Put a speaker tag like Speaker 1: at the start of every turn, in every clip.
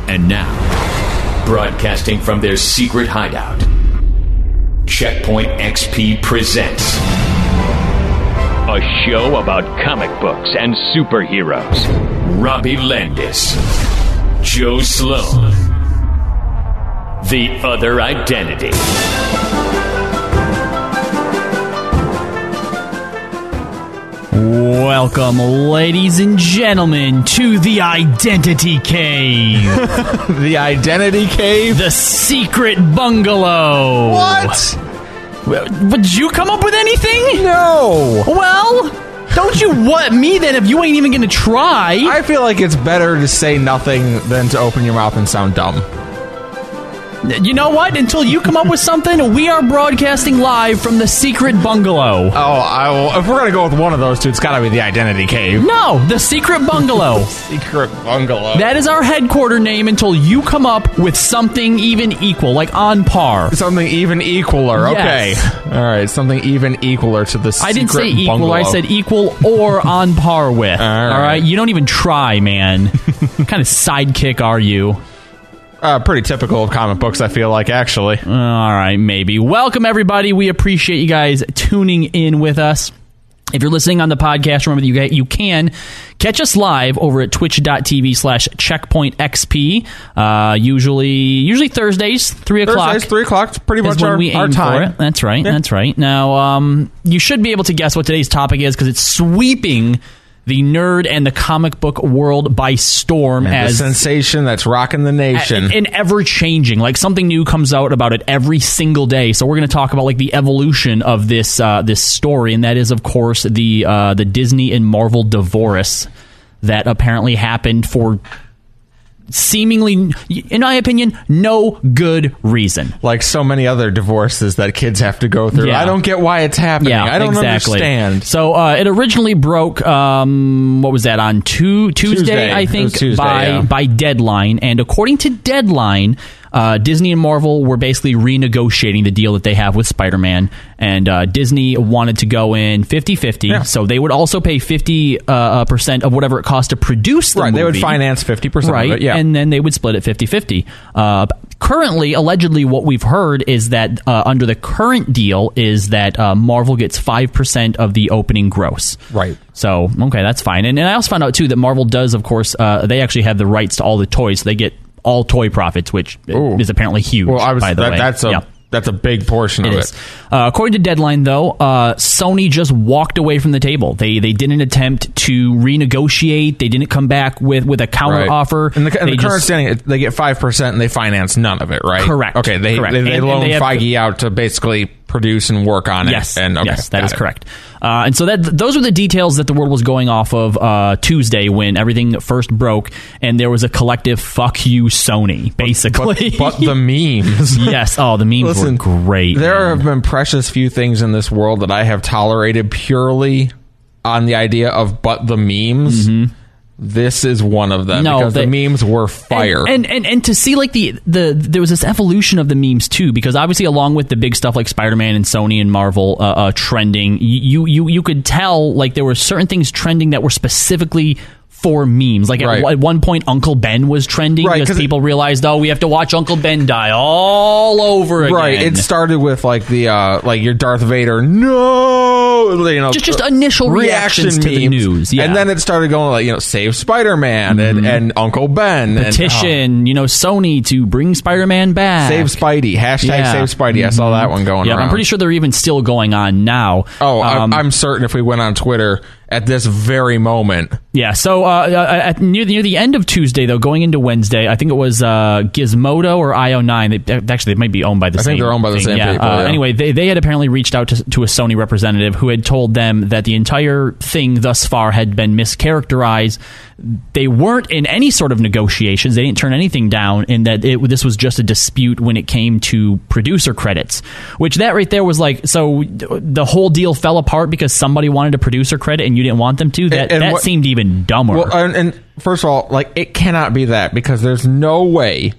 Speaker 1: And now, broadcasting from their secret hideout, Checkpoint XP presents
Speaker 2: a show about comic books and superheroes.
Speaker 1: Robbie Landis, Joe Sloan, The Other Identity.
Speaker 3: Welcome, ladies and gentlemen, to the Identity Cave.
Speaker 4: The Identity Cave?
Speaker 3: The secret bungalow.
Speaker 4: What?
Speaker 3: Did you come up with anything?
Speaker 4: No.
Speaker 3: Well, don't you what me then if you ain't even gonna try?
Speaker 4: I feel like it's better to say nothing than to open your mouth and sound dumb.
Speaker 3: You know what? Until you come up with something, we are broadcasting live from the secret bungalow.
Speaker 4: If we're gonna go with one of those two, it's gotta be the Identity Cave.
Speaker 3: No, the secret bungalow.
Speaker 4: Secret bungalow.
Speaker 3: That is our headquarter name until you come up with something even equal, like on par.
Speaker 4: Something even equaler.
Speaker 3: Yes.
Speaker 4: Okay. All right. Something even equaler to the secret
Speaker 3: I didn't say equal.
Speaker 4: bungalow.
Speaker 3: I said equal or on par with. All right. You don't even try, man. What kind of sidekick are you?
Speaker 4: Pretty typical of comic books, I feel like, actually.
Speaker 3: All right, maybe. Welcome, everybody. We appreciate you guys tuning in with us. If you're listening on the podcast, remember that you can catch us live over at twitch.tv/checkpointxp. Usually Thursdays, 3 o'clock.
Speaker 4: Thursdays, 3 o'clock. It's pretty much
Speaker 3: our
Speaker 4: time.
Speaker 3: For it. That's right. Yeah. That's right. Now, you should be able to guess what today's topic is because it's sweeping the nerd and the comic book world by storm, as
Speaker 4: the sensation that's rocking the nation.
Speaker 3: And ever changing. Like something new comes out about it every single day. So we're going to talk about like the evolution of this story, and that is, of course, the Disney and Marvel divorce that apparently happened for seemingly, in my opinion, no good reason.
Speaker 4: Like so many other divorces that kids have to go through. Yeah. I don't get why it's happening.
Speaker 3: Yeah,
Speaker 4: I don't understand.
Speaker 3: So it originally broke, what was that, on Tuesday, I think, by Deadline. And according to Deadline, Disney and Marvel were basically renegotiating the deal that they have with Spider-Man, and Disney wanted to go in 50-50, so they would also pay 50% of whatever it cost to produce the movie.
Speaker 4: They would finance 50% of it,
Speaker 3: and then they would split it 50-50. Currently, allegedly, what we've heard is that under the current deal is that Marvel gets 5% of the opening gross.
Speaker 4: Right.
Speaker 3: So, okay, that's fine. And I also found out, too, that Marvel does, of course, they actually have the rights to all the toys, so they get all toy profits, which is apparently huge, by the way.
Speaker 4: That's a big portion of it.
Speaker 3: According to Deadline, though, Sony just walked away from the table. They didn't attempt to renegotiate. They didn't come back with a counter offer.
Speaker 4: And the current standing, they get 5% and they finance none of it, right?
Speaker 3: Correct.
Speaker 4: Okay, they loan Feige out to basically produce and work on it.
Speaker 3: Yes, that is correct. And so those are the details that the world was going off of Tuesday when everything first broke, and there was a collective "fuck you, Sony," basically.
Speaker 4: But the memes,
Speaker 3: yes. Oh, the memes were great.
Speaker 4: There have been precious few things in this world that I have tolerated purely on the idea of "but the memes." Mm-hmm. This is one of them, because the memes were fire.
Speaker 3: And to see like there was this evolution of the memes too, because obviously along with the big stuff like Spider-Man and Sony and Marvel trending, you could tell like there were certain things trending that were specifically for memes. Like at one point, Uncle Ben was trending because people realized, we have to watch Uncle Ben die all over again.
Speaker 4: Right. It started with like the like your Darth Vader,
Speaker 3: just initial reactions to the news. Yeah.
Speaker 4: And then it started going like, save Spider-Man and Uncle Ben.
Speaker 3: Petition, Sony to bring Spider-Man back.
Speaker 4: Save Spidey. Hashtag save Spidey. I saw that one going around.
Speaker 3: I'm pretty sure they're even still going on now.
Speaker 4: I'm certain if we went on Twitter at this very moment.
Speaker 3: Yeah, so near the end of Tuesday, though, going into Wednesday, I think it was Gizmodo or IO9. They might be owned by the same.
Speaker 4: I think they're owned by the same people.
Speaker 3: Anyway, they had apparently reached out to a Sony representative who had told them that the entire thing thus far had been mischaracterized. They weren't in any sort of negotiations. They didn't turn anything down, and that this was just a dispute when it came to producer credits, which that right there was like, so the whole deal fell apart because somebody wanted a producer credit and you didn't want them to. That seemed even dumber.
Speaker 4: Well, and first of all, like, it cannot be that, because there's no way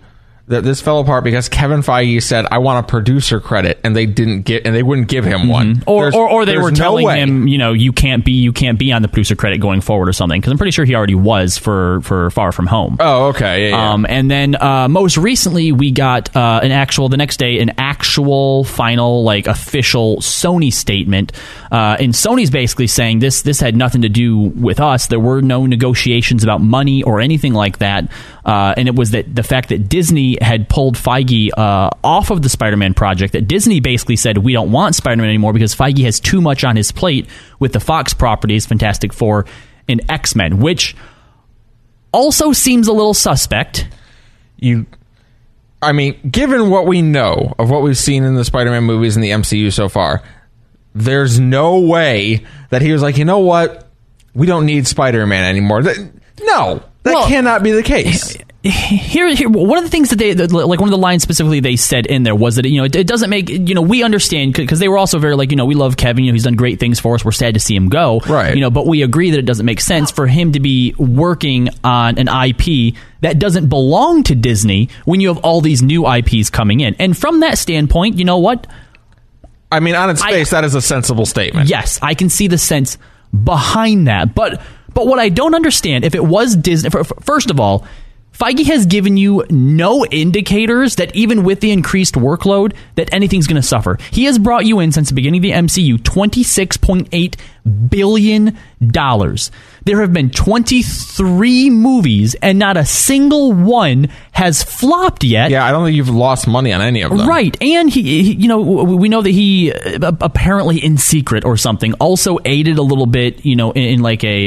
Speaker 4: that this fell apart because Kevin Feige said, I want a producer credit, and they wouldn't give him one.
Speaker 3: Or they were telling him, you can't be on the producer credit going forward or something, because I'm pretty sure he already was for Far From Home.
Speaker 4: Oh, okay. Yeah.
Speaker 3: And then most recently we got the next day an actual final official Sony statement, and Sony's basically saying this had nothing to do with us. There were no negotiations about money or anything like that, and it was that the fact that Disney had pulled Feige off of the Spider-Man project, that Disney basically said, we don't want Spider-Man anymore because Feige has too much on his plate with the Fox properties, Fantastic Four and X-Men, which also seems a little suspect.
Speaker 4: Given what we know of what we've seen in the Spider-Man movies in the MCU so far, there's no way that he was like, you know what? We don't need Spider-Man anymore. That cannot be the case.
Speaker 3: Here, one of the things that they one of the lines specifically they said in there was that it doesn't make we understand, because they were also very we love Kevin, he's done great things for us, we're sad to see him go,
Speaker 4: right?
Speaker 3: But we agree that it doesn't make sense for him to be working on an IP that doesn't belong to Disney when you have all these new IPs coming in. And from that standpoint, you know what?
Speaker 4: On its face, that is a sensible statement.
Speaker 3: Yes, I can see the sense behind that, but what I don't understand, if it was Disney, first of all, Feige has given you no indicators that even with the increased workload that anything's going to suffer. He has brought you in since the beginning of the MCU $26.8 billion. There have been 23 movies and not a single one has flopped yet.
Speaker 4: Yeah, I don't think you've lost money on any of them.
Speaker 3: Right. And he we know that he apparently in secret or something also aided a little bit, in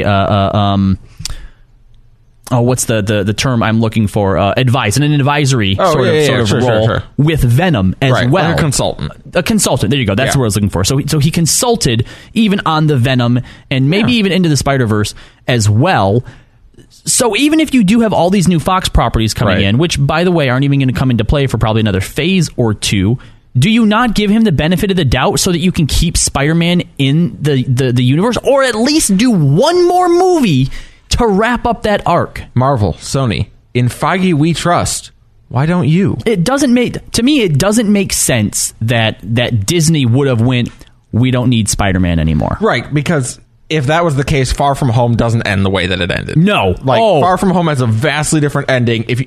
Speaker 3: what's the term I'm looking for? Advice, in an advisory sort of role with Venom as well.
Speaker 4: Like a consultant.
Speaker 3: A consultant. There you go. That's what I was looking for. So he consulted even on the Venom and maybe even into the Spider-Verse as well. So even if you do have all these new Fox properties coming in, which, by the way, aren't even going to come into play for probably another phase or two, do you not give him the benefit of the doubt so that you can keep Spider-Man in the universe, or at least do one more movie to wrap up that arc?
Speaker 4: Marvel, Sony, in Feige we trust. Why don't you?
Speaker 3: It doesn't make sense that Disney would have went, we don't need Spider-Man anymore.
Speaker 4: Right, because if that was the case, Far From Home doesn't end the way that it ended.
Speaker 3: No.
Speaker 4: Far From Home has a vastly different ending. If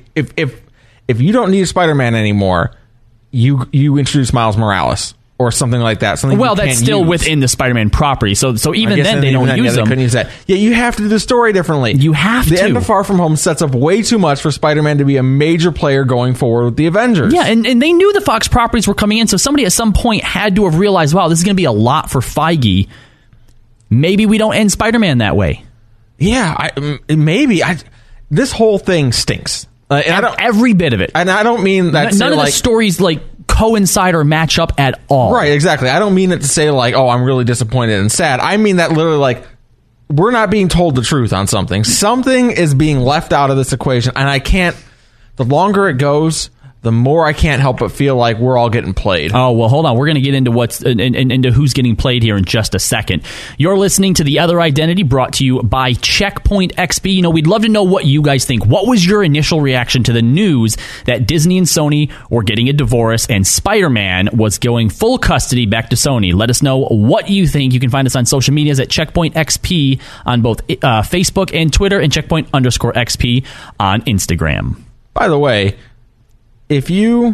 Speaker 4: you don't need Spider-Man anymore, you introduce Miles Morales or something like that.
Speaker 3: That's still within the Spider-Man property. So even then they don't use them.
Speaker 4: Couldn't use that. Yeah, you have to do the story differently.
Speaker 3: You have to.
Speaker 4: The end of Far From Home sets up way too much for Spider-Man to be a major player going forward with the Avengers.
Speaker 3: Yeah, and they knew the Fox properties were coming in, so somebody at some point had to have realized, wow, this is going to be a lot for Feige. Maybe we don't end Spider-Man that way.
Speaker 4: Yeah, maybe. This whole thing stinks.
Speaker 3: Every bit of it.
Speaker 4: And I don't mean that.
Speaker 3: None of the stories coincide or match up at all.
Speaker 4: Right, exactly. I don't mean it to say I'm really disappointed and sad. I mean that literally we're not being told the truth on something. Something is being left out of this equation, and I can't. The longer it goes, the more I can't help but feel like we're all getting played.
Speaker 3: Oh, well, hold on. We're going to get into into who's getting played here in just a second. You're listening to The Other Identity, brought to you by Checkpoint XP. We'd love to know what you guys think. What was your initial reaction to the news that Disney and Sony were getting a divorce and Spider-Man was going full custody back to Sony? Let us know what you think. You can find us on social medias at Checkpoint XP on both Facebook and Twitter, and Checkpoint_XP on Instagram.
Speaker 4: By the way, if the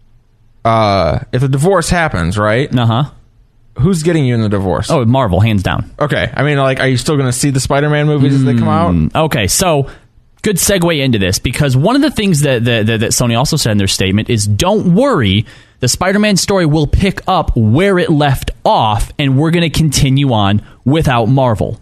Speaker 4: divorce happens, right? Who's getting you in the divorce?
Speaker 3: Oh, Marvel, hands down.
Speaker 4: Okay. are you still going to see the Spider-Man movies as they come out?
Speaker 3: Okay, so good segue into this, because one of the things that Sony also said in their statement is, don't worry, the Spider-Man story will pick up where it left off, and we're going to continue on without Marvel.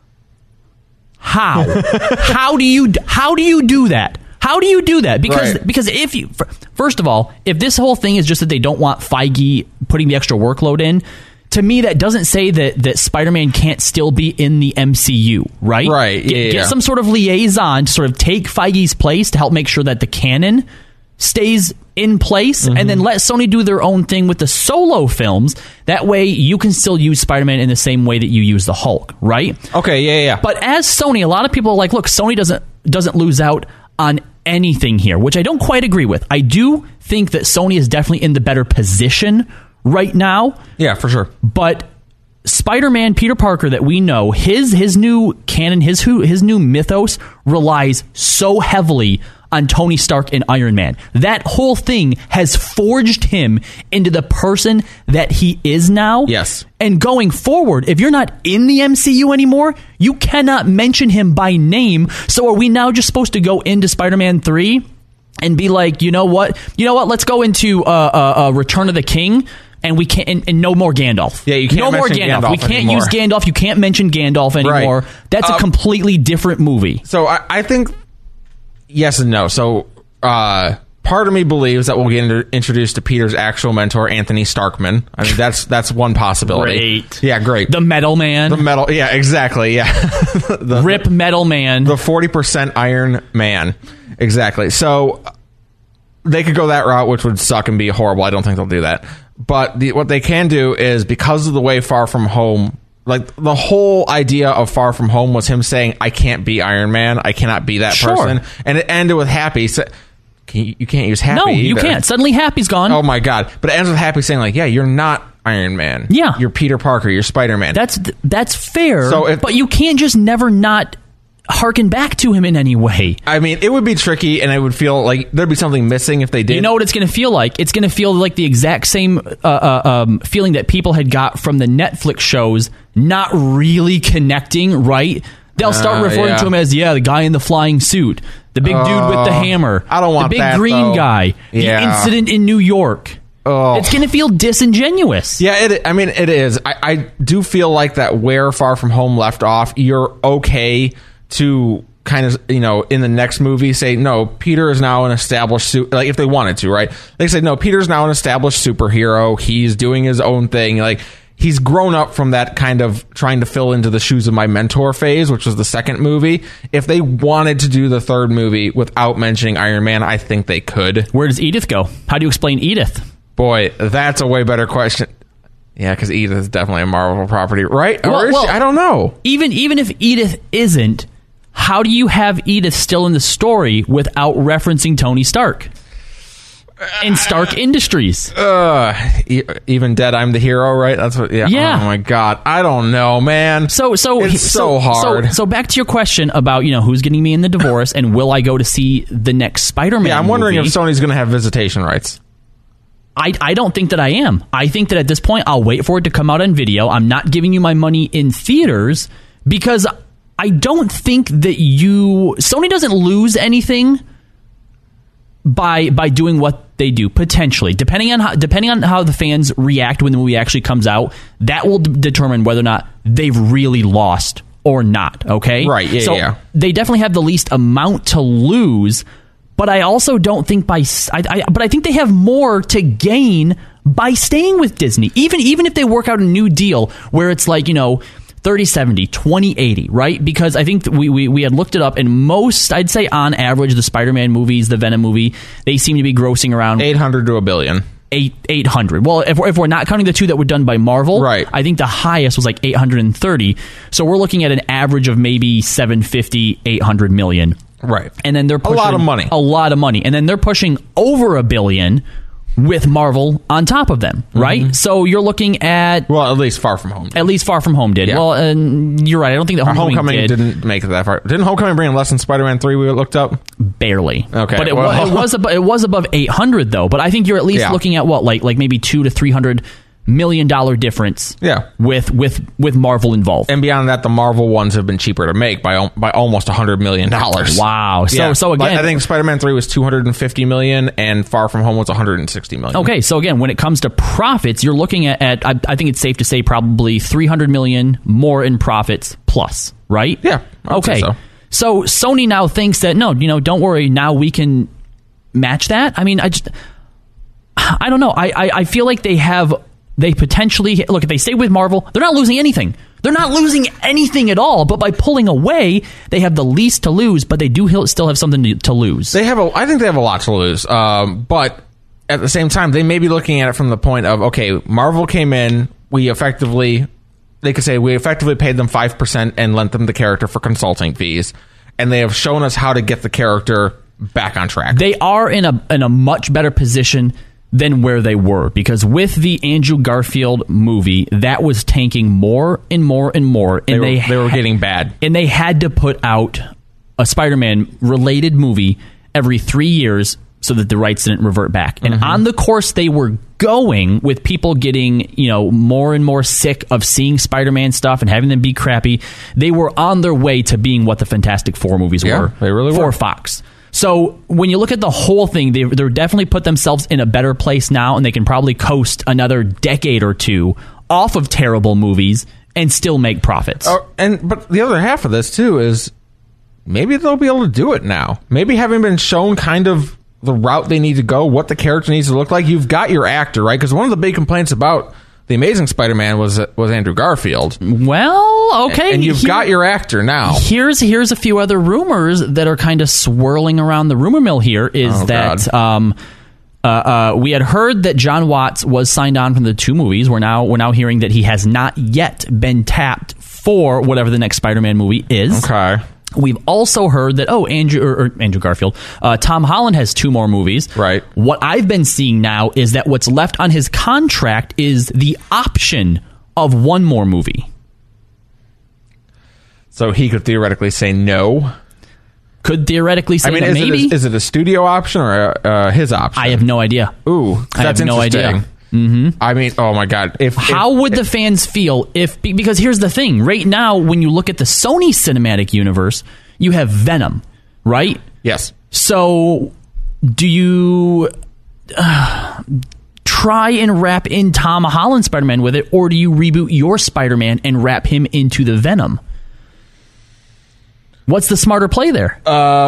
Speaker 3: How? How do you do that? How do you do that? Because if you, first of all, if this whole thing is just that they don't want Feige putting the extra workload in, to me that doesn't say that Spider-Man can't still be in the MCU, right?
Speaker 4: Right.
Speaker 3: Get some sort of liaison to sort of take Feige's place to help make sure that the canon stays in place, and then let Sony do their own thing with the solo films. That way you can still use Spider-Man in the same way that you use the Hulk, right?
Speaker 4: Okay, yeah.
Speaker 3: But as Sony, a lot of people are like, look, Sony doesn't lose out on anything here, which I don't quite agree with. I do think that Sony is definitely in the better position right now.
Speaker 4: Yeah, for sure.
Speaker 3: But Spider-Man Peter Parker that we know, his new canon, his new mythos relies so heavily on Tony Stark and Iron Man. That whole thing has forged him into the person that he is now.
Speaker 4: Yes.
Speaker 3: And going forward, if you're not in the MCU anymore, you cannot mention him by name. So are we now just supposed to go into Spider-Man 3 and be like, you know what? Let's go into Return of the King. And we can't, and no more Gandalf.
Speaker 4: Yeah, you can't
Speaker 3: no more
Speaker 4: mention
Speaker 3: Gandalf. We can't
Speaker 4: anymore.
Speaker 3: use Gandalf. You can't mention Gandalf anymore.
Speaker 4: Right.
Speaker 3: That's a completely different movie.
Speaker 4: So I think yes and no. So part of me believes that we'll get introduced to Peter's actual mentor, Anthony Starkman. I mean, that's one possibility.
Speaker 3: Great.
Speaker 4: Yeah, great.
Speaker 3: The Metal Man.
Speaker 4: Yeah, exactly. Yeah.
Speaker 3: Rip Metal Man.
Speaker 4: The 40% Iron Man. Exactly. So they could go that route, which would suck and be horrible. I don't think they'll do that. But what they can do is, because of the way Far From Home, like the whole idea of Far From Home was him saying, I can't be Iron Man. I cannot be that person. And it ended with Happy. So, you can't use Happy.
Speaker 3: No, you
Speaker 4: either.
Speaker 3: can't. Suddenly Happy's gone.
Speaker 4: Oh my God. But it ends with Happy saying like, yeah, you're not Iron Man.
Speaker 3: Yeah.
Speaker 4: You're Peter Parker. You're Spider-Man.
Speaker 3: That's fair.
Speaker 4: So
Speaker 3: but you can't just never not harken back to him in any way.
Speaker 4: I mean, it would be tricky, and I would feel like there'd be something missing if they did.
Speaker 3: You know what it's going to feel like? It's going to feel like the exact same feeling that people had got from the Netflix shows not really connecting, right? They'll start referring to him as, the guy in the flying suit, the big dude with the hammer,
Speaker 4: I don't want
Speaker 3: the big
Speaker 4: that,
Speaker 3: green
Speaker 4: though.
Speaker 3: guy, the incident in New York.
Speaker 4: Oh.
Speaker 3: It's going to feel disingenuous.
Speaker 4: Yeah, it is. I do feel like that where Far From Home left off, you're okay to kind of, in the next movie say, no, Peter is now an established like if they wanted to, right? They say, no, Peter's now an established superhero. He's doing his own thing. Like, he's grown up from that kind of trying to fill into the shoes of my mentor phase, which was the second movie. If they wanted to do the third movie without mentioning Iron Man, I think they could.
Speaker 3: Where does Edith go? How do you explain Edith?
Speaker 4: Boy, that's a way better question. Yeah, because Edith is definitely a Marvel property, right? Or is she? I don't know.
Speaker 3: Even if Edith isn't, how do you have Edith still in the story without referencing Tony Stark and Stark Industries?
Speaker 4: Even dead, I'm the hero, right? That's what. Yeah. Oh my God, I don't know, man.
Speaker 3: So
Speaker 4: it's so hard.
Speaker 3: So back to your question about who's getting me in the divorce and will I go to see the next Spider-Man?
Speaker 4: Yeah, I'm wondering
Speaker 3: movie?
Speaker 4: if Sony's going to have visitation rights.
Speaker 3: I don't think that I am. I think that at this point I'll wait for it to come out on video. I'm not giving you my money in theaters because I don't think that Sony doesn't lose anything by doing what they do, potentially. Depending on how the fans react when the movie actually comes out, that will determine whether or not they've really lost or not, okay?
Speaker 4: Right, yeah.
Speaker 3: They definitely have the least amount to lose, but I also don't think but I think they have more to gain by staying with Disney. Even if they work out a new deal where it's like, 30-70, 20-80, right? Because I think we had looked it up, and most, I'd say on average, the Spider-Man movies, the Venom movie, they seem to be grossing around
Speaker 4: $800 to $1 billion.
Speaker 3: 800. Well, if we're not counting the two that were done by Marvel,
Speaker 4: right.
Speaker 3: I think the highest was like 830. So we're looking at an average of maybe 750, 800 million.
Speaker 4: Right.
Speaker 3: And then they're pushing
Speaker 4: a lot of money.
Speaker 3: A lot of money. And then they're pushing over $1 billion with Marvel on top of them, right? Mm-hmm. So you're looking at...
Speaker 4: Well, at least Far From Home did.
Speaker 3: At least Far From Home did. Yeah. Well, you're right. I don't think that
Speaker 4: Homecoming didn't make it that far. Didn't Homecoming bring in less than Spider-Man 3 we looked up?
Speaker 3: Barely.
Speaker 4: Okay.
Speaker 3: But it was above 800, though. But I think you're at least looking at what? Like maybe $200 to $300 million difference.
Speaker 4: Yeah.
Speaker 3: With Marvel involved.
Speaker 4: And beyond that, the Marvel ones have been cheaper to make by almost $100 million.
Speaker 3: Wow. So again,
Speaker 4: I think Spider-Man 3 was $250 million and Far From Home was $160 million.
Speaker 3: Okay, so again, when it comes to profits, you're looking at I think it's safe to say probably $300 million more in profits plus, right?
Speaker 4: Yeah.
Speaker 3: Okay. So Sony now thinks that no, don't worry, now we can match that. I mean, I don't know. I feel like they potentially look, if they stay with Marvel, they're not losing anything. They're not losing anything at all. But by pulling away, they have the least to lose. But they do still have something to lose.
Speaker 4: I think they have a lot to lose. But at the same time, they may be looking at it from the point of, okay, Marvel came in. They could say we effectively paid them 5% and lent them the character for consulting fees, and they have shown us how to get the character back on track.
Speaker 3: They are in a much better position than where they were, because with the Andrew Garfield movie, that was tanking more and more and more, and they
Speaker 4: were getting bad,
Speaker 3: and they had to put out a Spider-Man related movie every 3 years so that the rights didn't revert back. And on the course they were going, with people getting, more and more sick of seeing Spider-Man stuff and having them be crappy, they were on their way to being what the Fantastic Four movies were.
Speaker 4: They really
Speaker 3: for
Speaker 4: were.
Speaker 3: Fox. So when you look at the whole thing, they're definitely put themselves in a better place now, and they can probably coast another decade or two off of terrible movies and still make profits.
Speaker 4: But the other half of this too is maybe they'll be able to do it now. Maybe having been shown kind of the route they need to go, what the character needs to look like, you've got your actor, right? Because one of the big complaints about The Amazing Spider-Man was Andrew Garfield.
Speaker 3: Well, okay.
Speaker 4: And you've got your actor now.
Speaker 3: Here's a few other rumors that are kind of swirling around the rumor mill here, is we had heard that John Watts was signed on from the 2 movies. We're now hearing that he has not yet been tapped for whatever the next Spider-Man movie is.
Speaker 4: Okay.
Speaker 3: We've also heard that, Andrew Garfield, Tom Holland has 2 more movies.
Speaker 4: Right.
Speaker 3: What I've been seeing now is that what's left on his contract is the option of 1 more movie.
Speaker 4: So he could theoretically say no.
Speaker 3: Could theoretically say that maybe.
Speaker 4: Is it a studio option or his option?
Speaker 3: I have no idea.
Speaker 4: Ooh, that's
Speaker 3: I have no idea.
Speaker 4: Mm-hmm. I mean, oh my God.
Speaker 3: How would the fans feel if, because here's the thing, right now, when you look at the Sony cinematic universe, you have Venom, right?
Speaker 4: Yes.
Speaker 3: So do you try and wrap in Tom Holland Spider-Man with it, or do you reboot your Spider-Man and wrap him into the Venom? What's the smarter play there?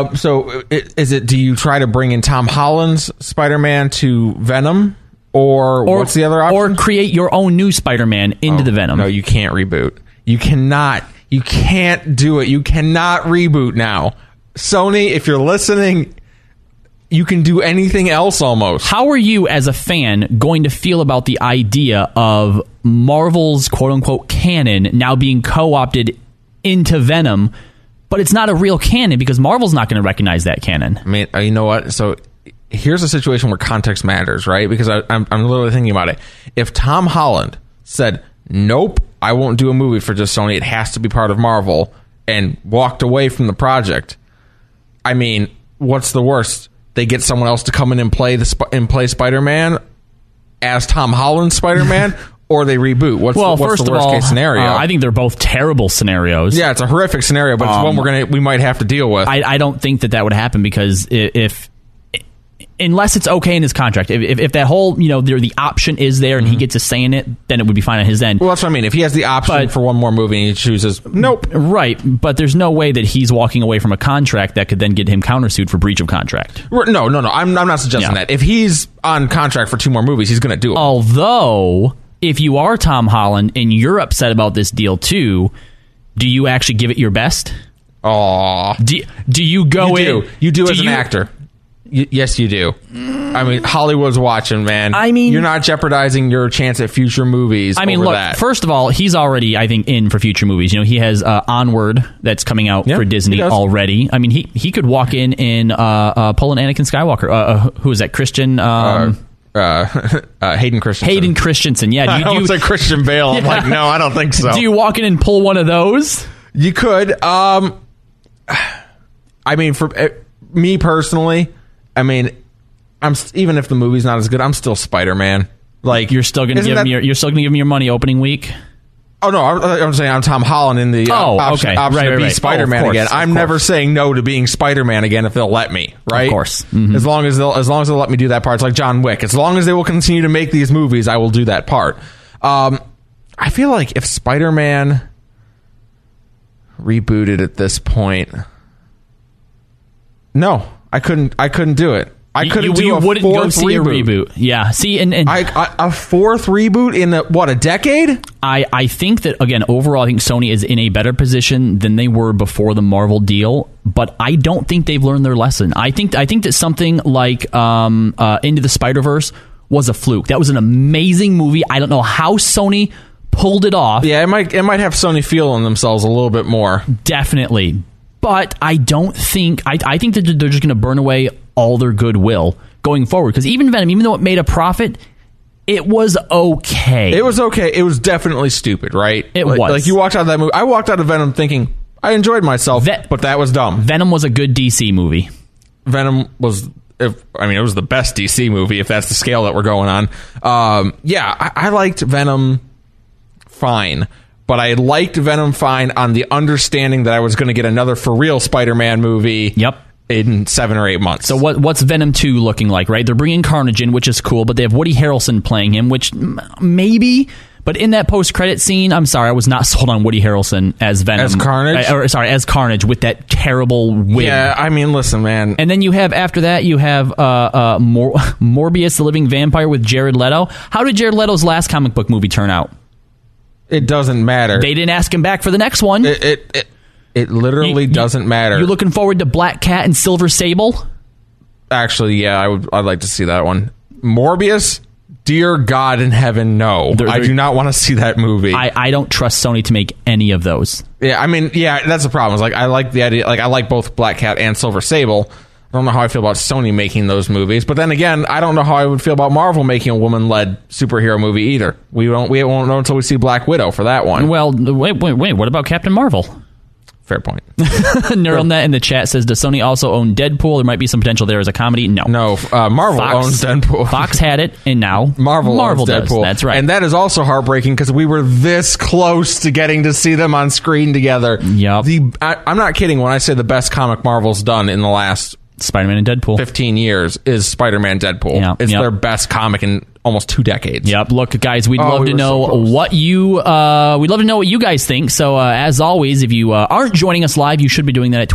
Speaker 4: Do you try to bring in Tom Holland's Spider-Man to Venom? Or what's the other option?
Speaker 3: Or create your own new Spider-Man into the Venom.
Speaker 4: No, you can't reboot. You cannot. You can't do it. You cannot reboot now. Sony, if you're listening, you can do anything else almost.
Speaker 3: How are you, as a fan, going to feel about the idea of Marvel's quote-unquote canon now being co-opted into Venom, but it's not a real canon because Marvel's not going to recognize that canon?
Speaker 4: I mean, you know what? So here's a situation where context matters, right? Because I'm literally thinking about it. If Tom Holland said, nope, I won't do a movie for just Sony, it has to be part of Marvel, and walked away from the project, I mean, what's the worst? They get someone else to come in and play Spider-Man as Tom Holland's Spider-Man, or they reboot. What's the worst case scenario?
Speaker 3: I think they're both terrible scenarios.
Speaker 4: Yeah, it's a horrific scenario, but it's one we might have to deal with.
Speaker 3: I don't think that would happen, because if unless it's okay in his contract, if that whole the option is there and he gets a say in it, then it would be fine on his end.
Speaker 4: Well, that's what I mean. If he has the option for one more movie and he chooses nope,
Speaker 3: right? But there's no way that he's walking away from a contract that could then get him countersued for breach of contract.
Speaker 4: No. I'm not suggesting that. If he's on contract for 2 more movies, he's going to do it.
Speaker 3: Although, if you are Tom Holland and you're upset about this deal too, do you actually give it your best?
Speaker 4: Aww.
Speaker 3: Do you go in?
Speaker 4: You do as an actor. Yes, you do. I mean, Hollywood's watching, man. I mean, you're not jeopardizing your chance at future movies.
Speaker 3: I mean,
Speaker 4: over
Speaker 3: look,
Speaker 4: that.
Speaker 3: First of all, he's already, I think, in for future movies. He has Onward that's coming out for Disney already. I mean, he could walk in and pull an Anakin Skywalker. Who is that? Christian?
Speaker 4: Hayden Christensen.
Speaker 3: Hayden Christensen. Yeah.
Speaker 4: I would say Christian Bale. I'm like, no, I don't think so.
Speaker 3: Do you walk in and pull one of those?
Speaker 4: You could. I mean, for me personally, I mean, even if the movie's not as good, I'm still Spider-Man. Like,
Speaker 3: you're still going to give me your money opening week.
Speaker 4: Oh no, I'm saying I'm Tom Holland in the option to be Spider-Man again. I'm never saying no to being Spider-Man again if they'll let me. Right?
Speaker 3: Of course. Mm-hmm.
Speaker 4: As long as they'll let me do that part. It's like John Wick. As long as they will continue to make these movies, I will do that part. I feel like if Spider-Man rebooted at this point, no, I couldn't do it. I couldn't do a
Speaker 3: wouldn't
Speaker 4: fourth
Speaker 3: go see
Speaker 4: reboot.
Speaker 3: A reboot. Yeah. See, and
Speaker 4: a fourth reboot in a decade?
Speaker 3: I think that, again, overall, I think Sony is in a better position than they were before the Marvel deal, but I don't think they've learned their lesson. I think that something like Into the Spider-Verse was a fluke. That was an amazing movie. I don't know how Sony pulled it off.
Speaker 4: Yeah, it might have Sony feeling themselves a little bit more.
Speaker 3: Definitely. But I don't think... I think that they're just going to burn away all their goodwill going forward. Because even Venom, even though it made a profit, it was okay.
Speaker 4: It was okay. It was definitely stupid, right?
Speaker 3: It was.
Speaker 4: Like, you walked out of that movie. I walked out of Venom thinking, I enjoyed myself, but that was dumb.
Speaker 3: Venom was a good DC movie.
Speaker 4: Venom was... it was the best DC movie, if that's the scale that we're going on. I liked Venom fine. But I liked Venom fine on the understanding that I was going to get another for real Spider-Man movie in 7 or 8 months.
Speaker 3: So what's Venom 2 looking like, right? They're bringing Carnage in, which is cool, but they have Woody Harrelson playing him, which maybe... But in that post-credit scene, I'm sorry, I was not sold on Woody Harrelson as Venom.
Speaker 4: As Carnage?
Speaker 3: As Carnage with that terrible wig.
Speaker 4: Yeah, I mean, listen, man.
Speaker 3: And then you have, after that, you have Morbius, the Living Vampire with Jared Leto. How did Jared Leto's last comic book movie turn out?
Speaker 4: It doesn't matter.
Speaker 3: They didn't ask him back for the next one.
Speaker 4: It literally doesn't matter.
Speaker 3: You looking forward to Black Cat and Silver Sable?
Speaker 4: Actually, yeah, I'd like to see that one. Morbius? Dear God in heaven, no. I do not want to see that movie.
Speaker 3: I don't trust Sony to make any of those.
Speaker 4: Yeah, I mean, yeah, that's the problem. It's like, I like the idea, like, I like both Black Cat and Silver Sable. I don't know how I feel about Sony making those movies, but then again, I don't know how I would feel about Marvel making a woman-led superhero movie either. We won't know until we see Black Widow for that one.
Speaker 3: Well, wait, what about Captain Marvel?
Speaker 4: Fair point.
Speaker 3: NeuralNet in the chat says, does Sony also own Deadpool? There might be some potential there as a comedy. No.
Speaker 4: Marvel owns Deadpool.
Speaker 3: Fox had it, and now
Speaker 4: Marvel owns
Speaker 3: does.
Speaker 4: Deadpool.
Speaker 3: That's right.
Speaker 4: And that is also heartbreaking because we were this close to getting to see them on screen together.
Speaker 3: Yep.
Speaker 4: I'm not kidding when I say the best comic Marvel's done in the last...
Speaker 3: Spider-Man and Deadpool.
Speaker 4: 15 years is Spider-Man Deadpool.
Speaker 3: Yep,
Speaker 4: it's their best comic in almost 2 decades.
Speaker 3: Yep. Look, guys, we'd love to know what you guys think. So as always, if you aren't joining us live, you should be doing that at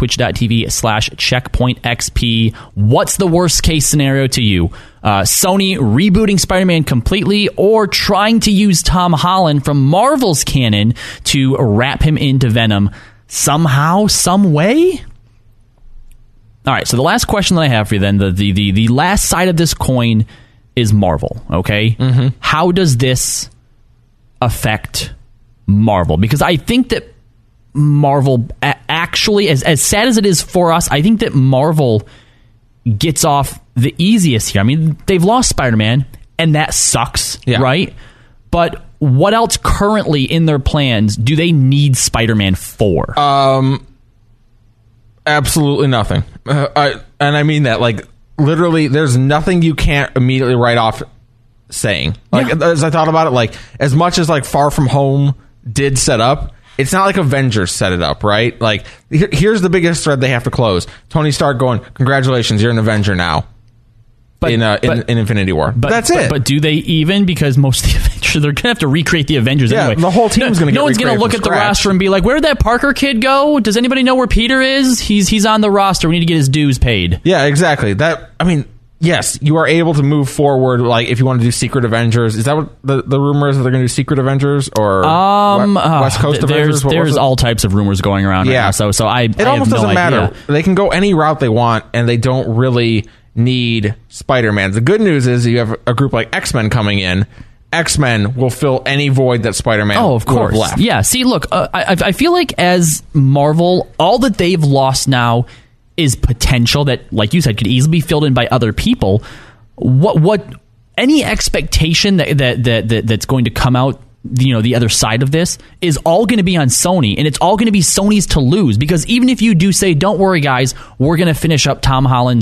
Speaker 3: twitch.tv/checkpointxp. What's the worst case scenario to you? Sony rebooting Spider-Man completely or trying to use Tom Holland from Marvel's canon to wrap him into Venom somehow, some way? All right, so the last question that I have for you then, the last side of this coin is Marvel, okay? Mm-hmm. How does this affect Marvel? Because I think that Marvel, actually, as sad as it is for us, I think that Marvel gets off the easiest here. I mean, they've lost Spider-Man, and that sucks, right? But what else currently in their plans do they need Spider-Man for?
Speaker 4: Absolutely nothing. And I mean that, like, literally, there's nothing you can't immediately write off saying. Like, as I thought about it, like, as much as, like, Far From Home did set up, it's not like Avengers set it up, right? Like, here's the biggest thread they have to close. Tony Stark going, congratulations, you're an Avenger now. In Infinity War. But that's it.
Speaker 3: But do they even? Because most of the Avengers, they're going to have to recreate the Avengers anyway.
Speaker 4: The whole team's going to get
Speaker 3: No one's going to look at the roster and be like, where'd that Parker kid go? Does anybody know where Peter is? He's on the roster. We need to get his dues paid.
Speaker 4: Yeah, exactly. Yes, you are able to move forward, like, if you want to do Secret Avengers. Is that what the rumor is, that they're going to do Secret Avengers? Or West Coast Avengers?
Speaker 3: There's all types of rumors going around right now. So it
Speaker 4: almost doesn't matter.
Speaker 3: Idea.
Speaker 4: They can go any route they want, and they don't really need Spider-Man. The good news is you have a group like X-Men coming in. X-Men will fill any void that Spider-Man
Speaker 3: of course.
Speaker 4: would have left.
Speaker 3: Yeah, see, look, I feel like as Marvel, all that they've lost now is potential that, like you said, could easily be filled in by other people. What any expectation that's going to come out, the other side of this is all going to be on Sony, and it's all going to be Sony's to lose, because even if you do say, don't worry guys, we're going to finish up Tom Holland,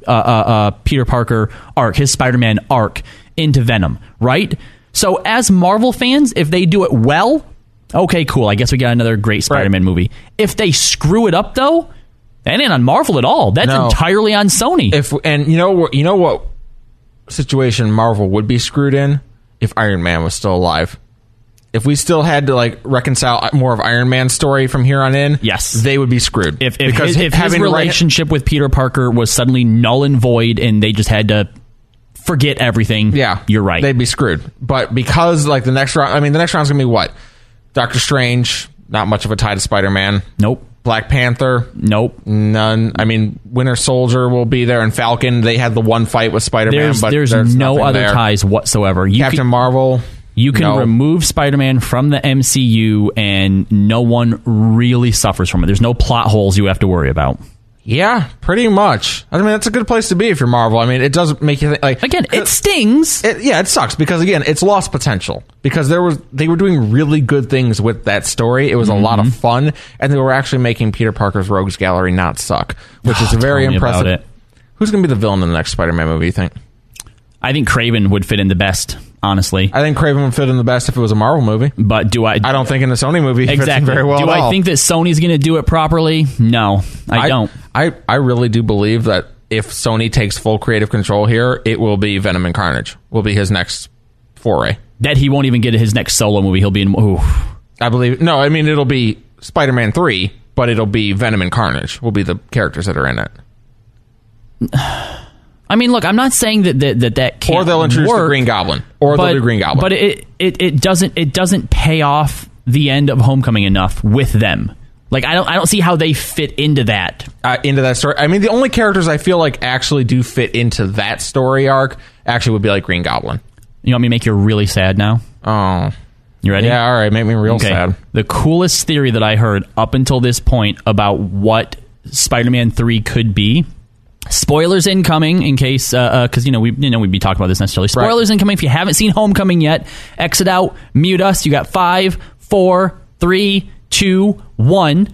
Speaker 3: Peter Parker arc, his Spider-Man arc into Venom, right? So as Marvel fans, if they do it well, okay, cool, I guess we got another great Spider-Man movie. If they screw it up though, that ain't on Marvel at all. That's entirely on Sony.
Speaker 4: You know what situation Marvel would be screwed in? If Iron Man was still alive. If we still had to, like, reconcile more of Iron Man's story from here on in,
Speaker 3: yes,
Speaker 4: they would be screwed.
Speaker 3: If his relationship with Peter Parker was suddenly null and void and they just had to forget everything, you're right.
Speaker 4: They'd be screwed. But because, like, the next round's going to be what? Doctor Strange, not much of a tie to Spider-Man.
Speaker 3: Nope.
Speaker 4: Black Panther?
Speaker 3: Nope.
Speaker 4: None. I mean, Winter Soldier will be there, and Falcon, they had the one fight with Spider-Man, but
Speaker 3: there's no other ties whatsoever.
Speaker 4: Captain Marvel?
Speaker 3: You can remove Spider-Man from the MCU and no one really suffers from it. There's no plot holes you have to worry about.
Speaker 4: Yeah, pretty much. I mean, that's a good place to be if you're Marvel. I mean, it doesn't make you think, like...
Speaker 3: Again, it stings.
Speaker 4: It sucks because, again, it's lost potential. Because they were doing really good things with that story. It was a lot of fun. And they were actually making Peter Parker's Rogues Gallery not suck. Which is very impressive. Who's going to be the villain in the next Spider-Man movie, you think?
Speaker 3: I think Kraven would fit in the best, honestly.
Speaker 4: I think Kraven would fit in the best if it was a Marvel movie.
Speaker 3: But I don't
Speaker 4: think in the Sony movie he fits in very well
Speaker 3: Do
Speaker 4: at all.
Speaker 3: I think that Sony's going to do it properly? No, I don't.
Speaker 4: I really do believe that if Sony takes full creative control here, it will be Venom and Carnage. Will be his next foray.
Speaker 3: That he won't even get his next solo movie. He'll be in... Ooh.
Speaker 4: I believe... No, I mean, it'll be Spider-Man 3, but it'll be Venom and Carnage will be the characters that are in it.
Speaker 3: I mean, look, I'm not saying that can't
Speaker 4: or they'll introduce the Green Goblin, or they'll do Green Goblin.
Speaker 3: But it doesn't pay off the end of Homecoming enough with them. Like I don't see how they fit into that
Speaker 4: story. I mean, the only characters I feel like actually do fit into that story arc actually would be like Green Goblin.
Speaker 3: You want me to make you really sad now?
Speaker 4: Oh,
Speaker 3: you ready?
Speaker 4: Yeah, all right. Make me real sad.
Speaker 3: The coolest theory that I heard up until this point about what Spider-Man 3 could be. Spoilers incoming, in case because we'd be talking about this necessarily. Spoilers incoming. If you haven't seen Homecoming yet, exit out, mute us. You got 5, 4, 3, 2, 1.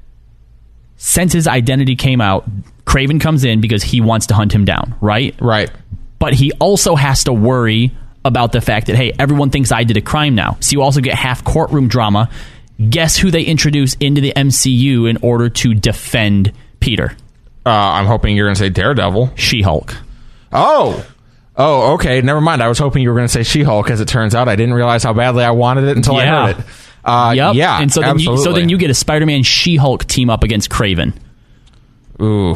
Speaker 3: Since his identity came out, Kraven comes in because he wants to hunt him down. Right. But he also has to worry about the fact that, hey, everyone thinks I did a crime now. So you also get half courtroom drama. Guess who they introduce into the MCU in order to defend Peter?
Speaker 4: I'm hoping you're going to say Daredevil.
Speaker 3: She-Hulk.
Speaker 4: Oh, okay. Never mind. I was hoping you were going to say She-Hulk. As it turns out, I didn't realize how badly I wanted it until I heard it.
Speaker 3: Yep.
Speaker 4: Yeah,
Speaker 3: and so then you get a Spider-Man She-Hulk team up against Kraven.
Speaker 4: Ooh,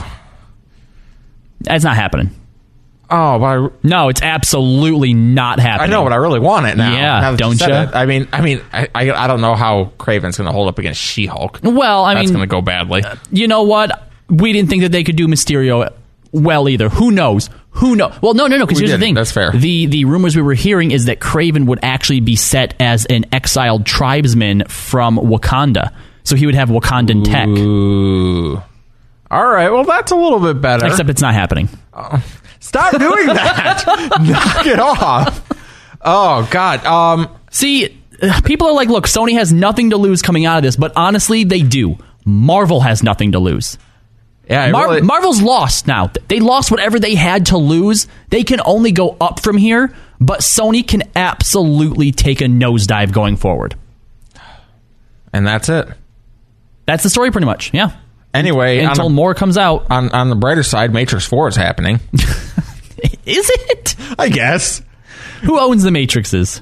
Speaker 3: that's not happening.
Speaker 4: Oh, but
Speaker 3: no, it's absolutely not happening.
Speaker 4: I know, but I really want it now.
Speaker 3: Yeah, don't you?
Speaker 4: I mean, I don't know how Kraven's going to hold up against She-Hulk.
Speaker 3: Well,
Speaker 4: that's going to go badly.
Speaker 3: You know what? We didn't think that they could do Mysterio well either. Who knows? Well, no, because here's the thing.
Speaker 4: That's fair.
Speaker 3: The rumors we were hearing is that Kraven would actually be set as an exiled tribesman from Wakanda. So he would have Wakandan tech.
Speaker 4: Ooh. All right, well, that's a little bit better.
Speaker 3: Except it's not happening.
Speaker 4: Stop doing that. Knock it off. Oh, God.
Speaker 3: See, people are like, look, Sony has nothing to lose coming out of this, but honestly, they do. Marvel has nothing to lose.
Speaker 4: Yeah,
Speaker 3: Marvel's lost now. They lost whatever they had to lose. They can only go up from here, but Sony can absolutely take a nosedive going forward.
Speaker 4: And that's it.
Speaker 3: That's the story pretty much, yeah.
Speaker 4: Anyway,
Speaker 3: until more comes out.
Speaker 4: On the brighter side, Matrix 4 is happening.
Speaker 3: Is it?
Speaker 4: I guess.
Speaker 3: Who owns the Matrixes?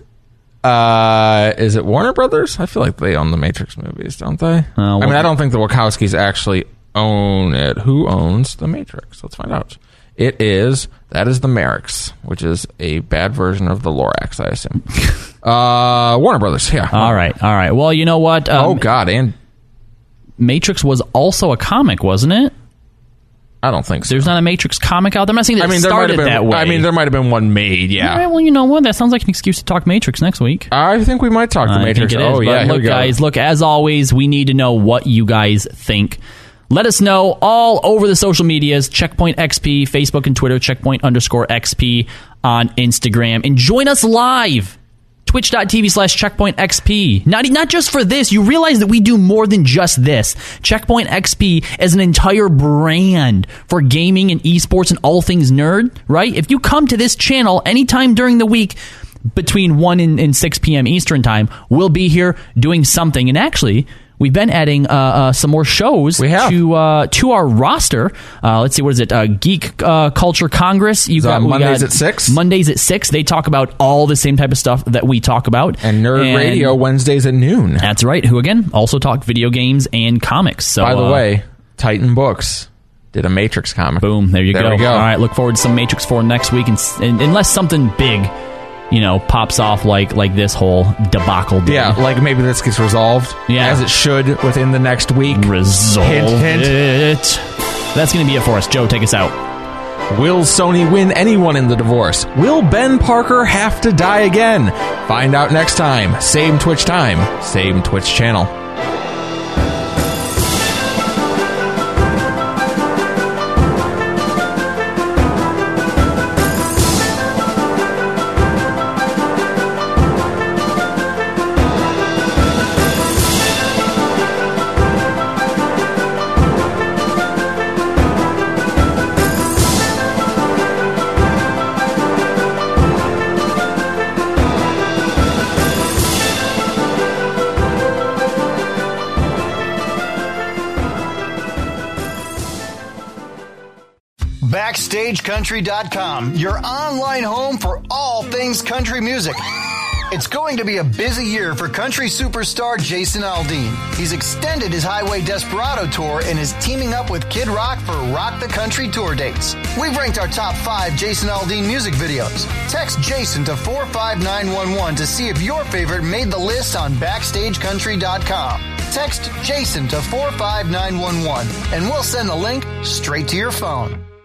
Speaker 4: Is it Warner Brothers? I feel like they own the Matrix movies, don't they? I don't think the Wachowskis actually own it. Who owns the Matrix? Let's find out. That is the Merricks, which is a bad version of the Lorax, I assume. Warner Brothers, yeah.
Speaker 3: All right. Well, you know what?
Speaker 4: Oh, God, and
Speaker 3: Matrix was also a comic, wasn't it?
Speaker 4: I don't think so.
Speaker 3: There's not a Matrix comic out there. I'm not saying that it started that way.
Speaker 4: I mean, there might have been one made, yeah.
Speaker 3: All right, well, you know what? That sounds like an excuse to talk Matrix next week.
Speaker 4: I think we might talk the Matrix.
Speaker 3: Oh, yeah, look, guys, as always, we need to know what you guys think. Let us know all over the social medias, Checkpoint XP, Facebook and Twitter, Checkpoint_XP on Instagram. And join us live, twitch.tv/CheckpointXP. Not just for this. You realize that we do more than just this. Checkpoint XP is an entire brand for gaming and esports and all things nerd, right? If you come to this channel anytime during the week, between 1 and 6 p.m. Eastern time, we'll be here doing something. And actually, we've been adding some more shows to our roster. Let's see, what is it? Geek Culture Congress.
Speaker 4: Mondays at 6?
Speaker 3: Mondays at 6. They talk about all the same type of stuff that we talk about.
Speaker 4: And Nerd Radio Wednesdays at noon.
Speaker 3: That's right. Who, again, also talk video games and comics. So,
Speaker 4: by the way, Titan Books did a Matrix comic.
Speaker 3: Boom. There we go. All right. Look forward to some Matrix 4 next week. And unless something big, pops off like this whole debacle did.
Speaker 4: Yeah, like maybe this gets resolved.
Speaker 3: Yeah.
Speaker 4: As it should within the next week.
Speaker 3: Resolve
Speaker 4: hint.
Speaker 3: it. That's going to be it for us. Joe, take us out.
Speaker 4: Will Sony win anyone in the divorce? Will Ben Parker have to die again? Find out next time. Same Twitch time, same Twitch channel.
Speaker 5: BackstageCountry.com, your online home for all things country music. It's going to be a busy year for country superstar Jason Aldean. He's extended his Highway Desperado tour and is teaming up with Kid Rock for Rock the Country tour dates. We've ranked our top 5 Jason Aldean music videos. Text Jason to 45911 to see if your favorite made the list on BackstageCountry.com. Text Jason to 45911 and we'll send the link straight to your phone.